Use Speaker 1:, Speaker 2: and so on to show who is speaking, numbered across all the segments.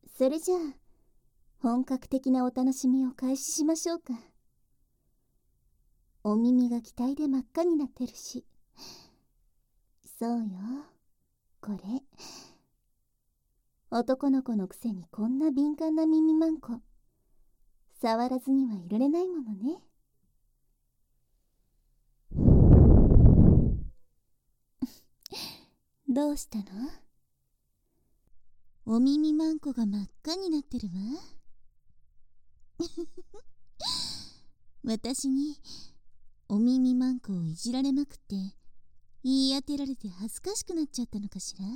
Speaker 1: それじゃあ本格的なお楽しみを開始しましょうか。お耳が期待で真っ赤になってるし。そうよ、これ男の子のくせにこんな敏感な耳まんこ触らずにはいられないものね。どうしたの？お耳まんこが真っ赤になってるわ。私にお耳まんこをいじられまくって言い当てられて恥ずかしくなっちゃったのかしら。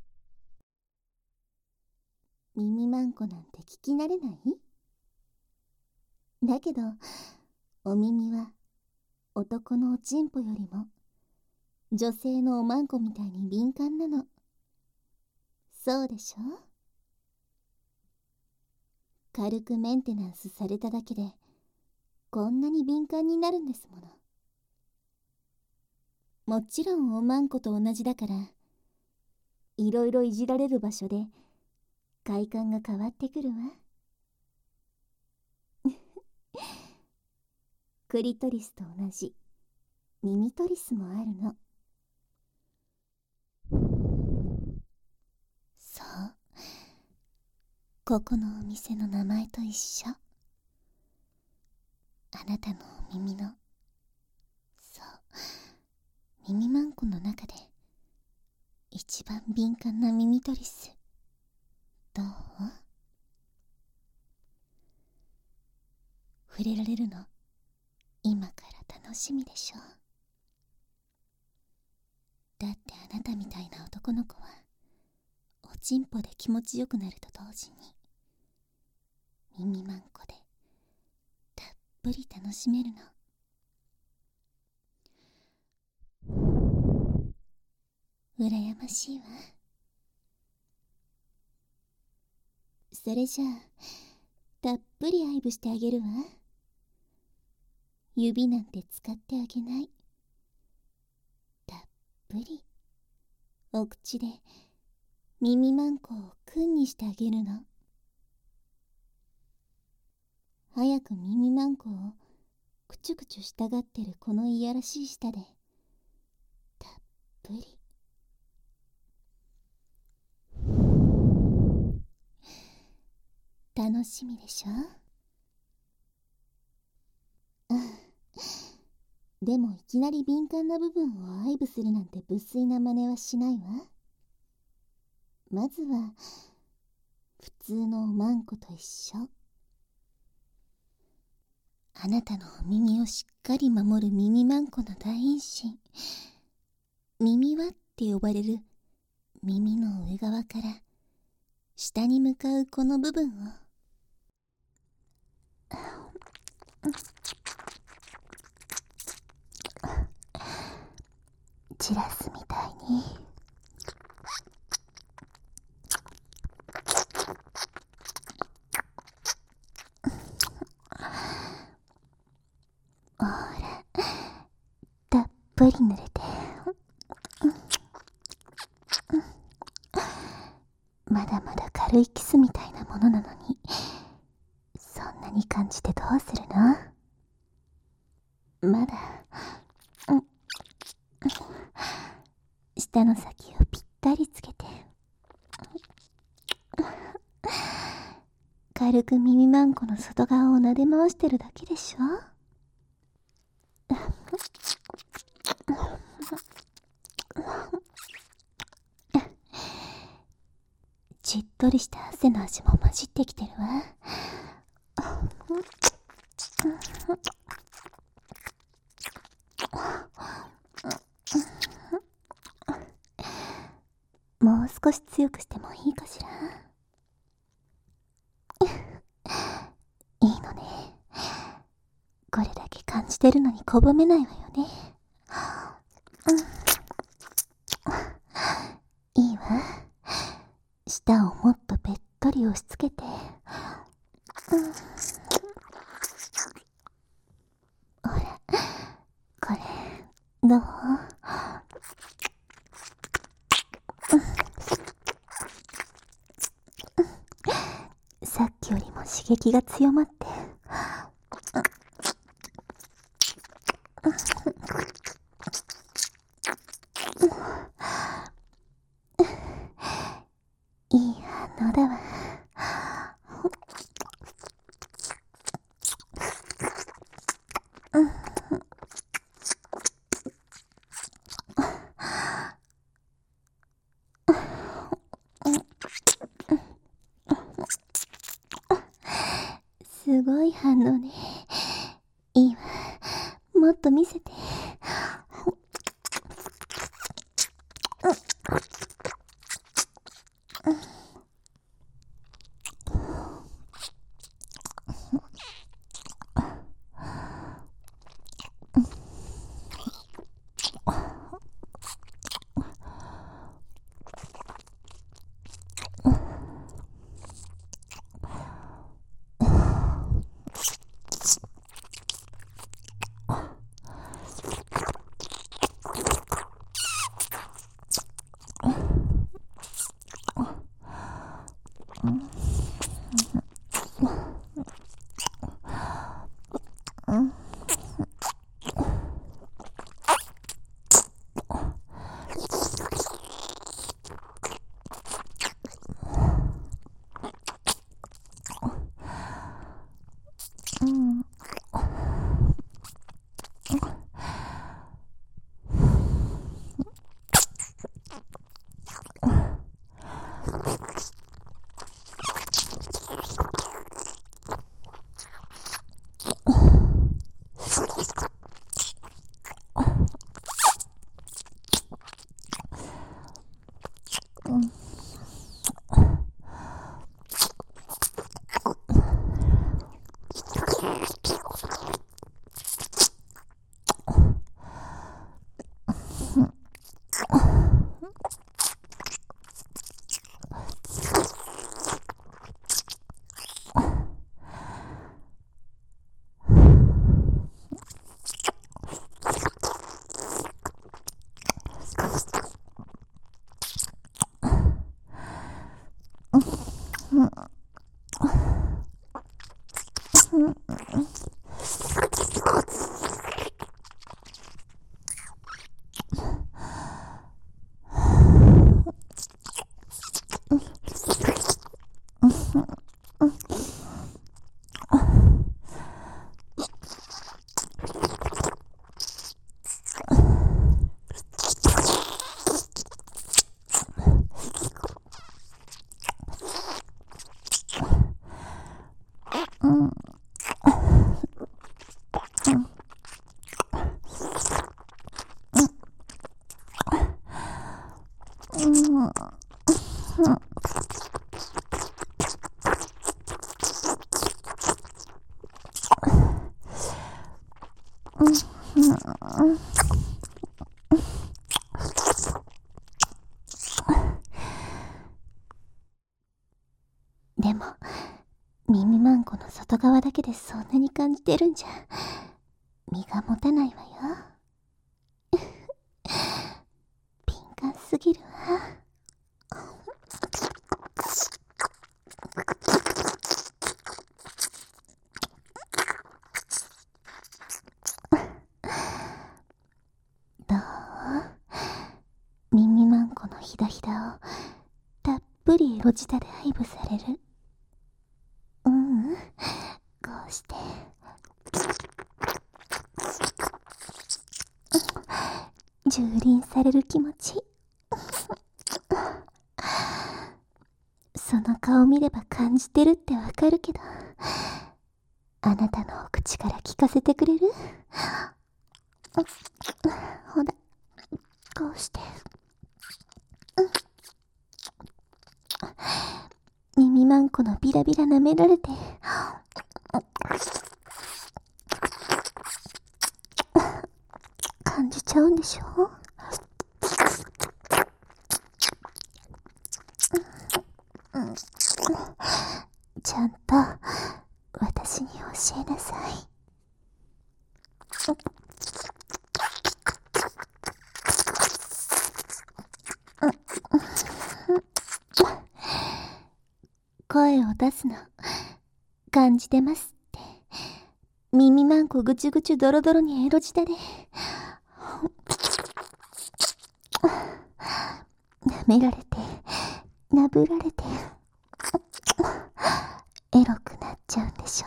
Speaker 1: 耳まんこなんて聞き慣れない？だけどお耳は男のおちんぽよりも女性のおまんこみたいに敏感なの。そうでしょ？軽くメンテナンスされただけでこんなに敏感になるんですもの。もちろんおまんこと同じだからいろいろいじられる場所で快感が変わってくるわ。クリトリスと同じ耳トリスもあるの。そう、ここのお店の名前と一緒。あなたのお耳の、そう、耳まんこの中で一番敏感な耳トリス。どう？触れられるの今から楽しみでしょ。だってあなたみたいな男の子はおちんぽで気持ちよくなると同時に耳まんこでたっぷり楽しめるの。羨ましいわ。それじゃあたっぷり愛撫してあげるわ。指なんて使ってあげない。たっぷりお口で耳まんこをくんにしてあげるの。早く耳まんこをくちゅくちゅしたがってるこのいやらしい舌でたっぷり。楽しみでしょ？でもいきなり敏感な部分を愛撫するなんて無粋な真似はしないわ。まずは普通のおまんこと一緒。あなたのお耳をしっかり守る耳まんこの大陰唇、耳輪って呼ばれる耳の上側から下に向かうこの部分を散らすみたいにほらたっぷり濡れてまだまだ軽いキスみたいなものなのにそんなに感じてどうするの？まだ舌の先をぴったりつけて軽く耳まんこの外側を撫で回してるだけでしょ。じっとりした汗の味も混じってきてるわ。もう少し強くしてもいいかしら。いいのね。これだけ感じてるのにこぼめないわよね。いいわ。舌をもっとべっとり押し付けて。ほら、これどう？ きよりも刺激が強まって、いい反応だわ。すごい反応ね。いいわ。もっと見せて。でも、耳まんこの外側だけでそんなに感じてるんじゃ、身が持たないわよ。敏感すぎるわ。どう？耳まんこのひだひだをたっぷりエロ舌で愛撫される。こうして蹂躙される気持ちその顔見れば感じてるってわかるけど、あなたのお口から聞かせてくれる？ほら、こうして耳まんこのビラビラ舐められて感じちゃうんでしょ？ちゃんと私に教えなさい。声を出すの感じてますって。耳まんこぐちゅぐちゅドロドロにエロ舌で舐められてなぶられてエロくなっちゃうんでしょ。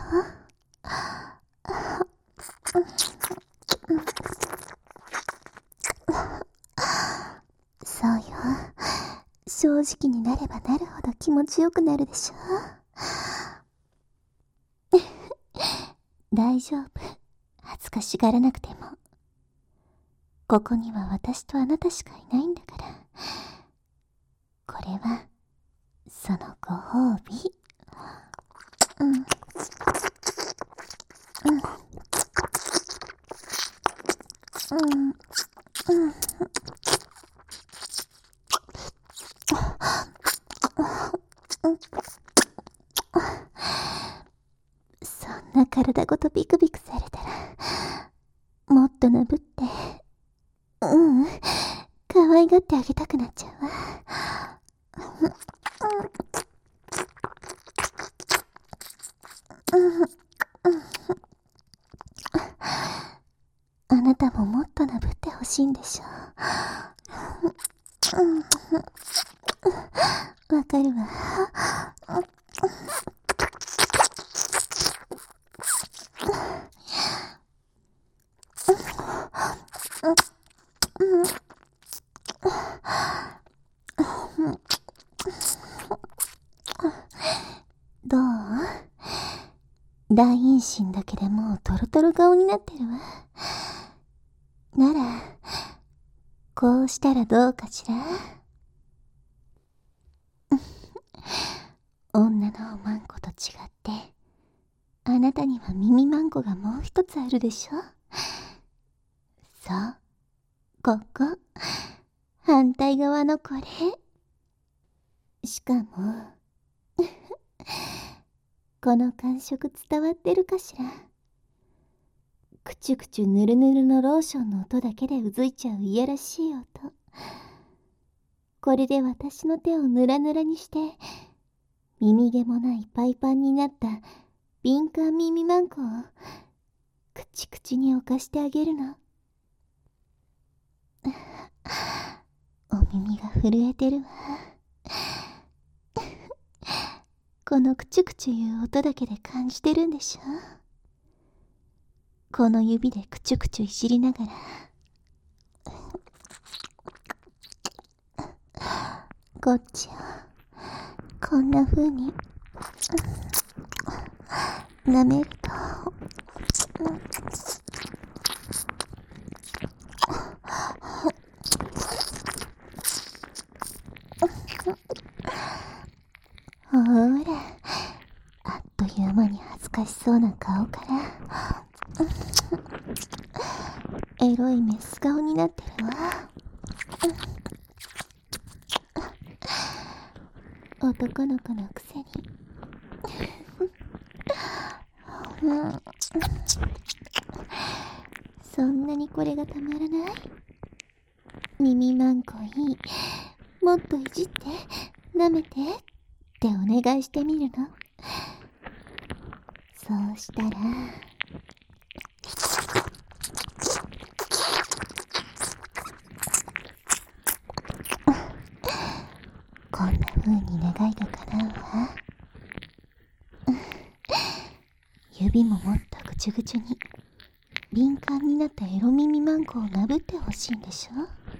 Speaker 1: そうよ、正直になればなるほど気持ちよくなるでしょ。大丈夫、恥ずかしがらなくても。ここには私とあなたしかいないんだから。これはそのご褒美。そんな体ごとビクビクされたら、もっとなぶって、可愛がってあげたくなっちゃうわ。あなたももっとなぶってほしいんでしょ。わかるわ。どう？大陰唇だけでもうトロトロ顔になってるわ。なら、こうしたらどうかしら？女のおまんこと違って、あなたには耳まんこがもう一つあるでしょ？そう、ここ、反対側のこれ。しかも、この感触伝わってるかしら？くちゅくちゅぬるぬるのローションの音だけでうずいちゃういやらしい音。これで私の手をぬらぬらにして、耳毛もないパイパンになった敏感耳まんこをくちくちに侵してあげるの。お耳が震えてるわ。このくちゅくちゅいう音だけで感じてるんでしょ。この指でくちゅくちゅいじりながら、こっちをこんな風に舐めると、ほーら、あっという間に恥ずかしそうな顔からエロいメス顔になってるわ。男の子のくせにそんなにこれがたまらない？耳まんこいい、もっといじって舐めてってお願いしてみるの。そうしたら、こんな風に願いが叶うわ。指ももっとぐちゅぐちゅに敏感になったエロ耳まんこをなぶってほしいんでしょ。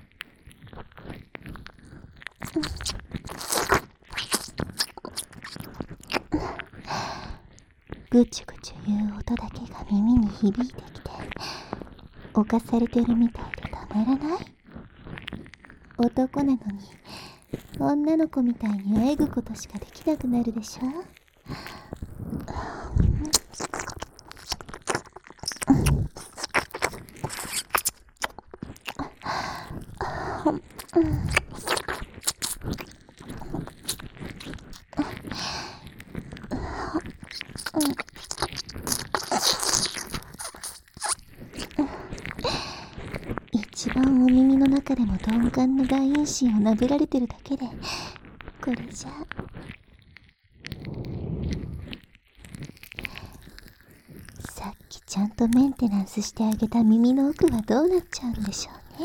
Speaker 1: ぐちゅぐちゅいう音だけが耳に響いてきて、侵されてるみたいでたまらない？男なのに女の子みたいにあえぐことしかできなくなるでしょ。一番お耳の中でも鈍感な大陰唇をなぶられてるだけで、これじゃちゃんとメンテナンスしてあげた耳の奥はどうなっちゃうんでしょうね。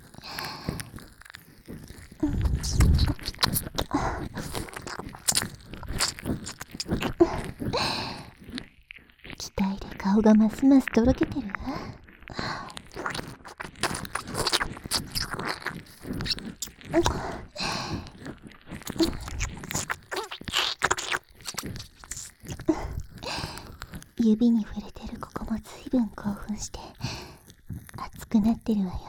Speaker 1: 期待で顔がますますとろけてるわ。指に触れてるここもずいぶん興奮して熱くなってるわよ。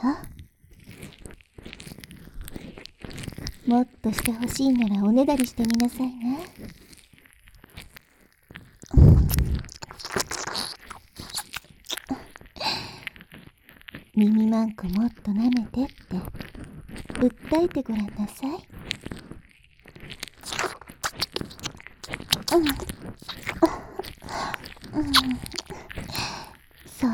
Speaker 1: もっとしてほしいならおねだりしてみなさいな。耳まんこもっと舐めてって訴えてごらんなさい。そうそう、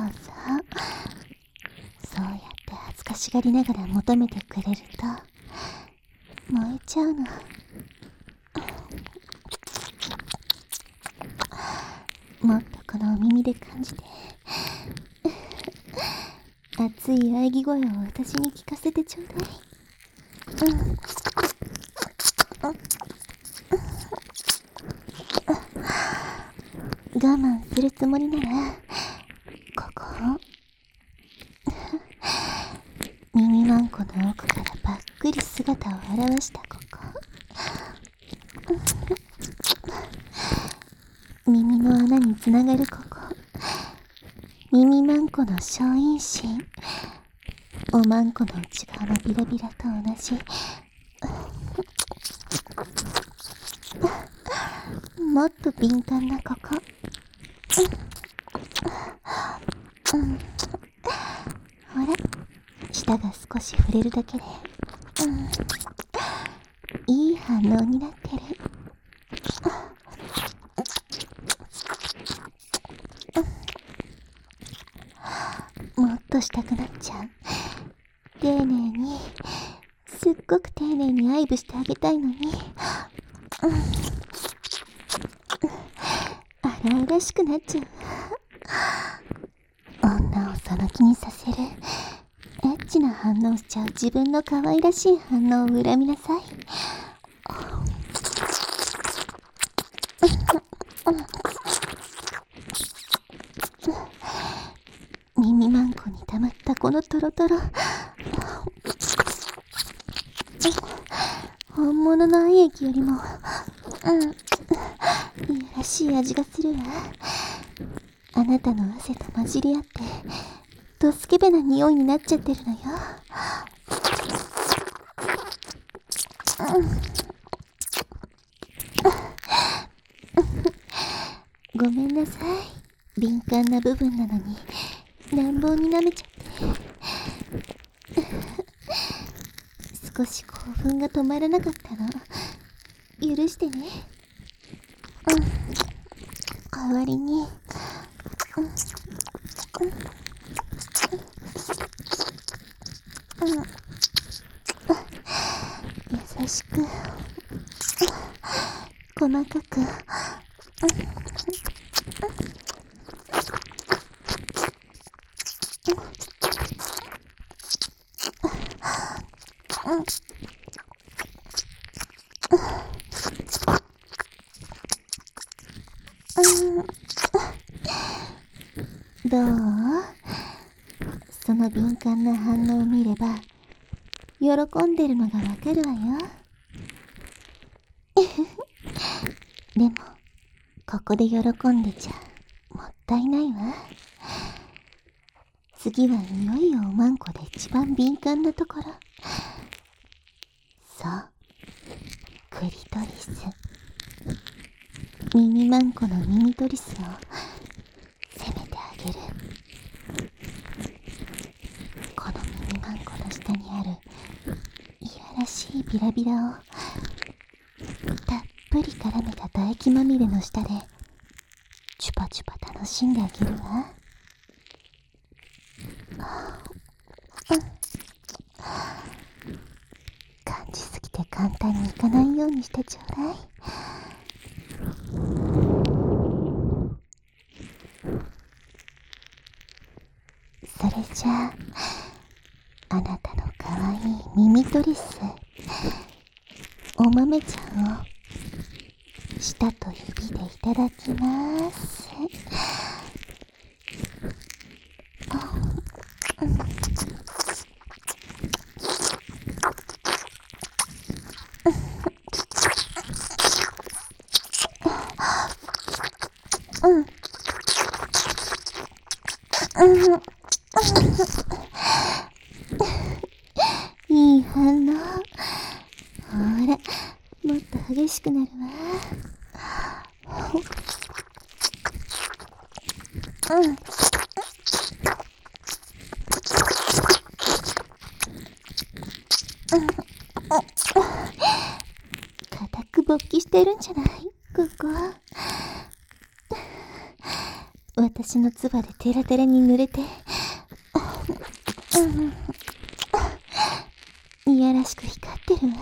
Speaker 1: そうやって恥ずかしがりながら求めてくれると燃えちゃうの。もっとこのお耳で感じて熱い喘ぎ声を私に聞かせてちょうだい。我慢するつもりならここ耳まんこの奥からばっくり姿を現したここ耳の穴につながるここ耳まんこの小陰唇、おまんこの内側のビラビラと同じもっと敏感なここほら、舌が少し触れるだけでいい反応になってる。もっとしたくなっちゃう。丁寧に、すっごく丁寧に愛撫してあげたいのに荒々しくなっちゃう。女をその気にさせるエッチな反応しちゃう自分の可愛らしい反応を恨みなさい。耳まんこに溜まったこのトロトロ、本物の愛液よりもいやらしい味がするわ。あなたの汗と混じり合ってドスケベな匂いになっちゃってるのよ。ごめんなさい、敏感な部分なのに乱暴に舐めちゃって少し興奮が止まらなかったの許してね。代わりに優しく細かくどう？その敏感な反応を見れば喜んでるのがわかるわよでもここで喜んでちゃもったいないわ。次はいよいよおまんこで一番敏感なところ、そうクリトリス、耳まんこの耳トリスを攻めてあげる。この耳まんこの下にあるいやらしいビラビラをたっぷり絡めた唾液まみれの下でチュパチュパ楽しんであげるわ。感じすぎて簡単にいかないようにしてちょうだい。 じゃあ、あなたのかわいい耳トリス、お豆ちゃんを舌と指でいただきます。いい反応。ほら、もっと激しくなるわ。固く勃起してるんじゃない？ここ。私の唾でテラテラに濡れて、いやらしく光ってるわ。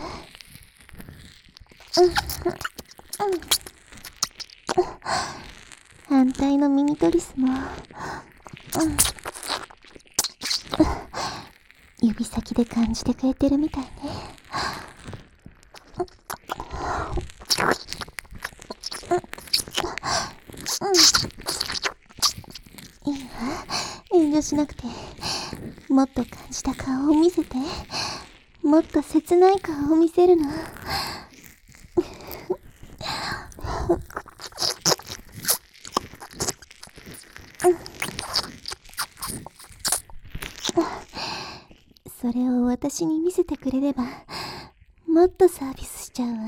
Speaker 1: 反対のミニトリスも、指先で感じてくれてるみたいね。いいわ、遠慮しなくて。もっと感じた顔を見せて。もっと切ない顔を見せるの。それを私に見せてくれれば、もっとサービスしちゃうわ。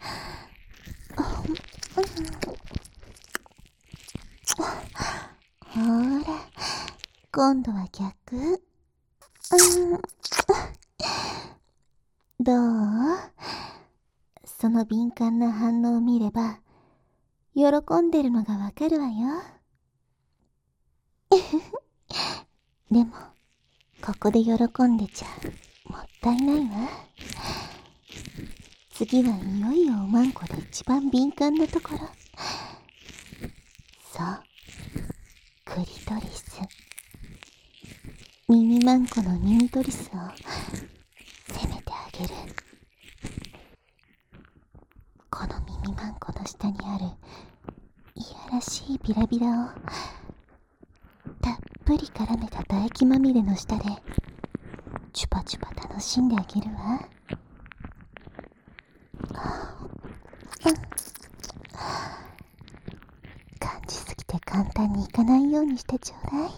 Speaker 1: ほら、今度は逆。どう？その敏感な反応を見れば、喜んでるのがわかるわよ。でも、ここで喜んでちゃもったいないわ。次はいよいよおまんこで一番敏感なところ。そう、クリトリス。ミニマンコの耳トリスを攻めてあげる。この耳マンコの下にあるいやらしいビラビラをたっぷり絡めた唾液まみれの下でチュパチュパ楽しんであげるわ。感じすぎて簡単にいかないようにしてちょうだい。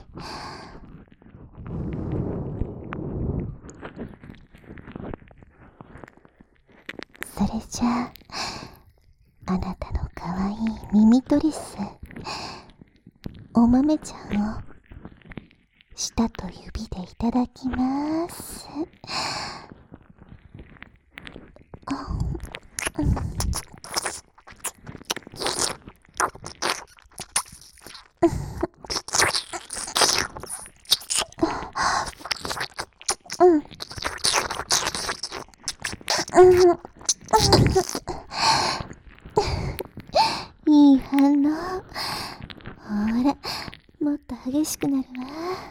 Speaker 1: それじゃあ、あなたのかわいい耳トリス、お豆ちゃんを舌と指でいただきます。いい反応。ほら、もっと激しくなるわ。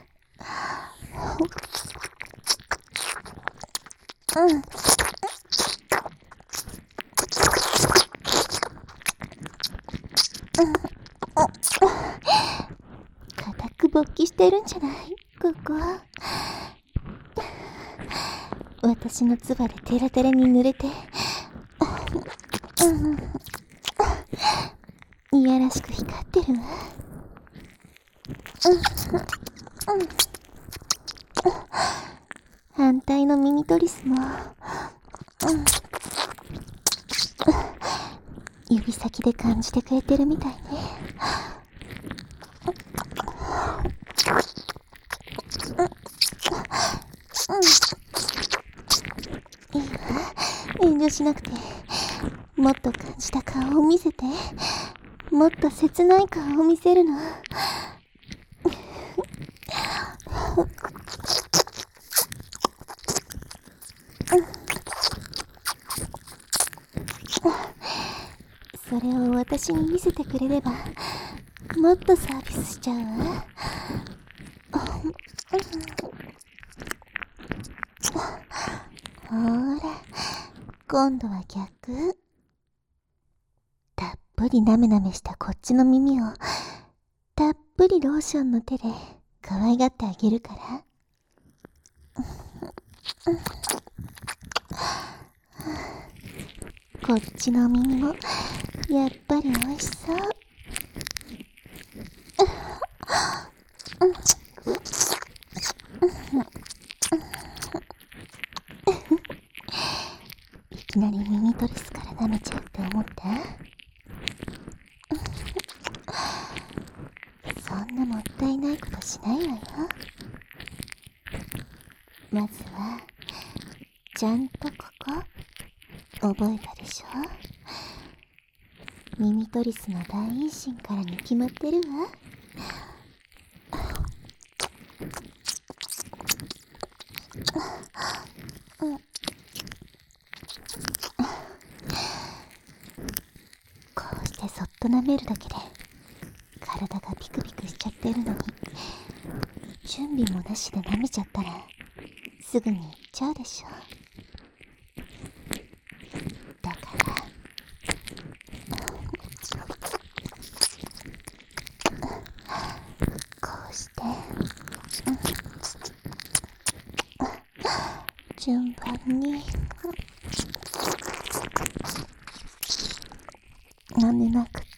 Speaker 1: 固く勃起してるんじゃない？ここ。私の唾でテラテラに濡れて、いやらしく光ってるわ。反対のミニトリスも、指先で感じてくれてるみたいね。いいわ、遠慮しなくて。もっと感じた顔を見せて。もっと切ない顔を見せるの。それを私に見せてくれれば、もっとサービスしちゃうわ。 ほら、今度は逆。たっぷりなめなめしたこっちの耳をたっぷりローションの手で可愛がってあげるから。こっちの耳もやっぱり美味しそう。いきなり耳トリスから舐めちゃうって思った？そんなもったいないことしないわよ。まずはちゃんとここ覚えたでしょ？耳トリスの大陰唇からに決まってるわ。こうしてそっと舐めるだけで体がピクピクしちゃってるのに、準備もなしで舐めちゃったらすぐに行っちゃうでしょ。だからこうして順番に舐めまくって、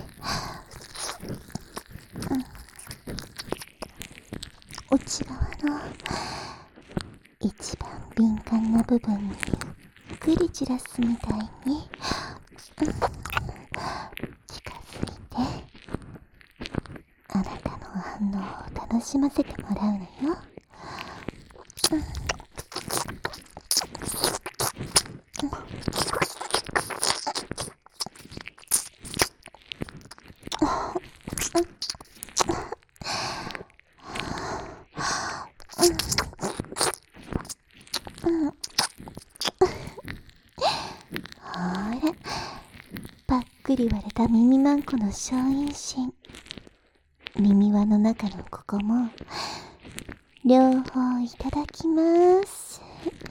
Speaker 1: 内側の一番敏感な部分にゆっくり散らすみたいに近づいて、あなたの反応を楽しませてもらうのよ。ほら、ぱっくり割れた耳まんこの小陰唇、耳輪の中のここも両方いただきます。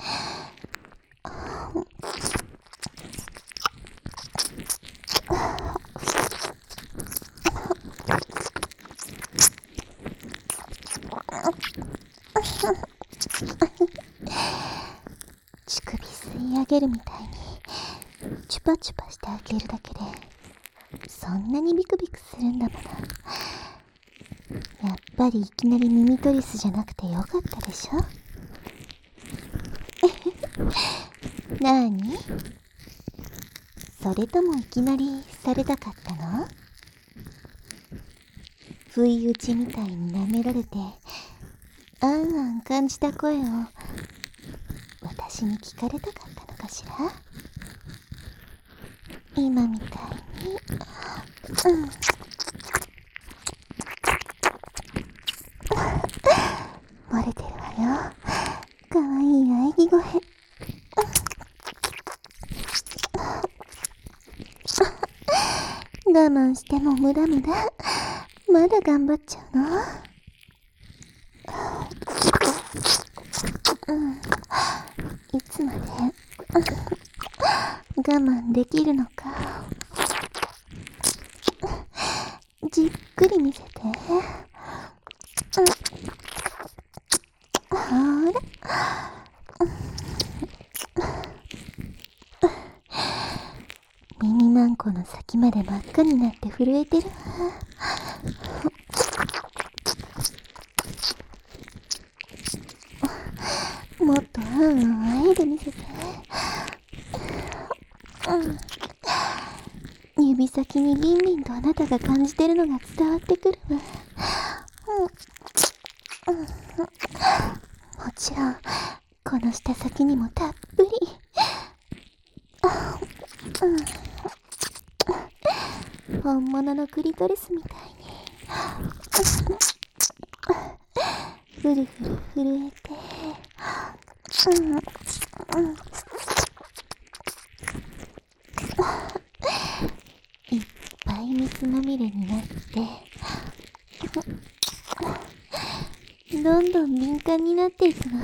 Speaker 1: 乳首吸い上げるみたいにチュパチュパしてあげるだけでそんなにビクビクするんだもの。やっぱりいきなり耳トリスじゃなくてよかったでしょ。なーに？それともいきなりされたかったの？不意打ちみたいに舐められてあんあん感じた声を私に聞かれたかったのかしら。今みたいに漏れてるわよ、かわいい喘ぎ声。我慢しても無駄無駄。まだ頑張っちゃうの？いつまで我慢できるのか。じっくり見せて。ほら、耳まんこの先まで真っ赤になって震えてるわ。もっとあえで見せて。指先にビンビンとあなたが感じてるのが伝わってくるわ。もちろんこの舌先にもたっぷり。本物のクリトリスみたいにふるふる震えて、いっぱい水まみれになって、どどんどん敏感になっていくの。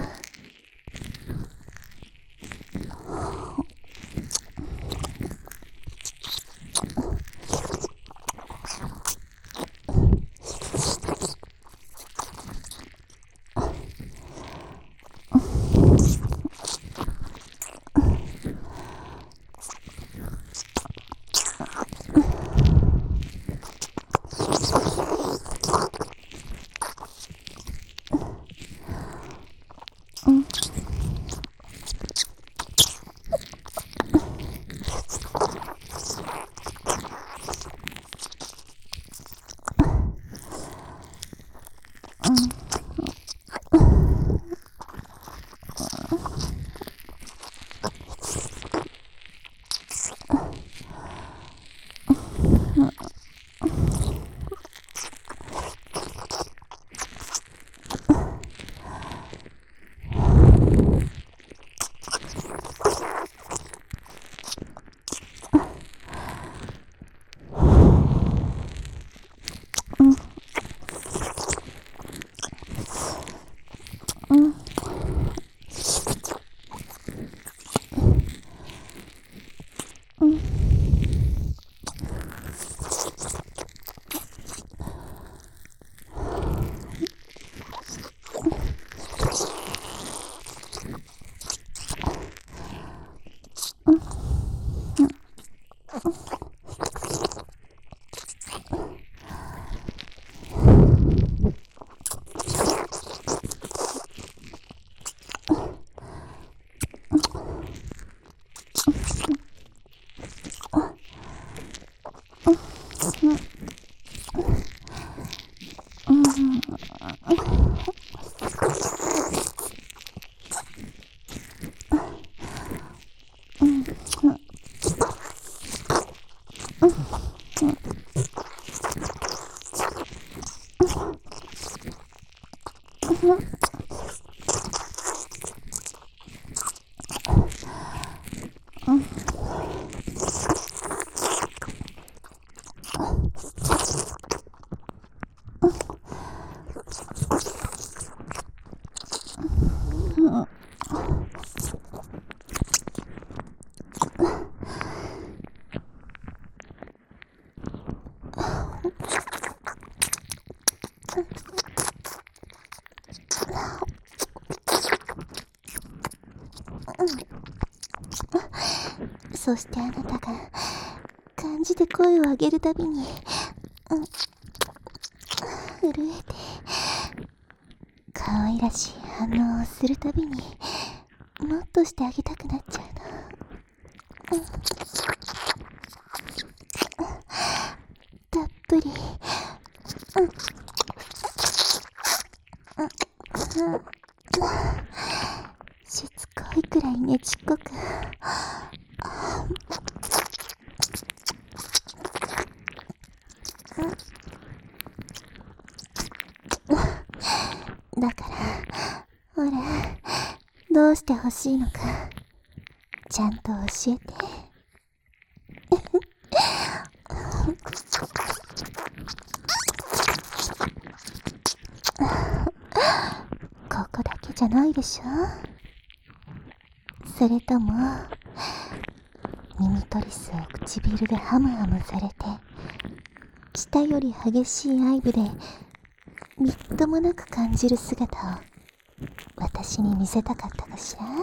Speaker 1: そしてあなたが感じて声を上げるたびに、震えて可愛らしい反応をするたびにもっとしてあげたくなっちゃうの。たっぷりしつこいくらいねちっこくだからほら、どうして欲しいのかちゃんと教えて。ここだけじゃないでしょ。それとも耳トリスを唇でハムハムされて舌より激しい愛撫でみっともなく感じる姿を私に見せたかったかしら。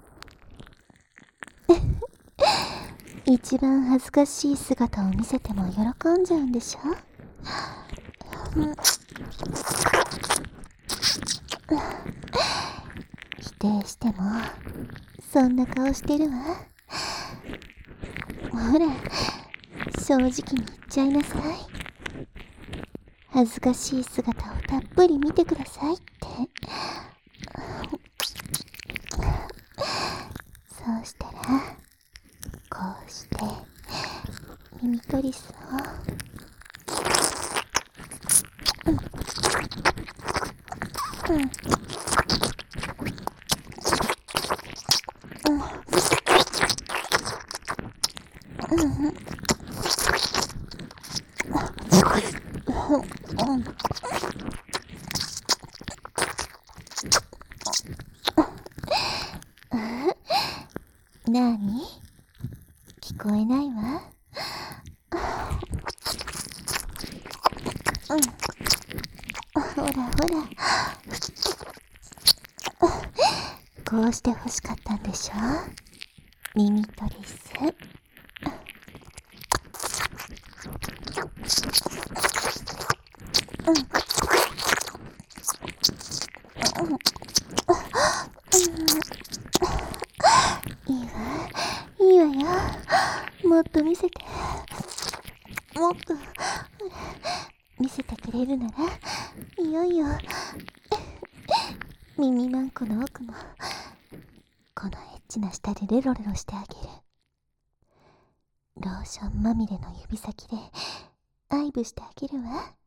Speaker 1: 一番恥ずかしい姿を見せても喜んじゃうんでしょ。否定してもそんな顔してるわ。ほら、正直に言っちゃいなさい。恥ずかしい姿をたっぷり見てくださいって。そうしたらこうして耳トリスをなに？聞こえないわ。ほらほら。こうして欲しかったんでしょ？耳トリス。いいわよ。もっと見せて。もっと見せてくれるならいよいよ耳まんこの奥もこのエッチな舌でレロレロしてあげる。ローションまみれの指先で愛撫してあげるわ。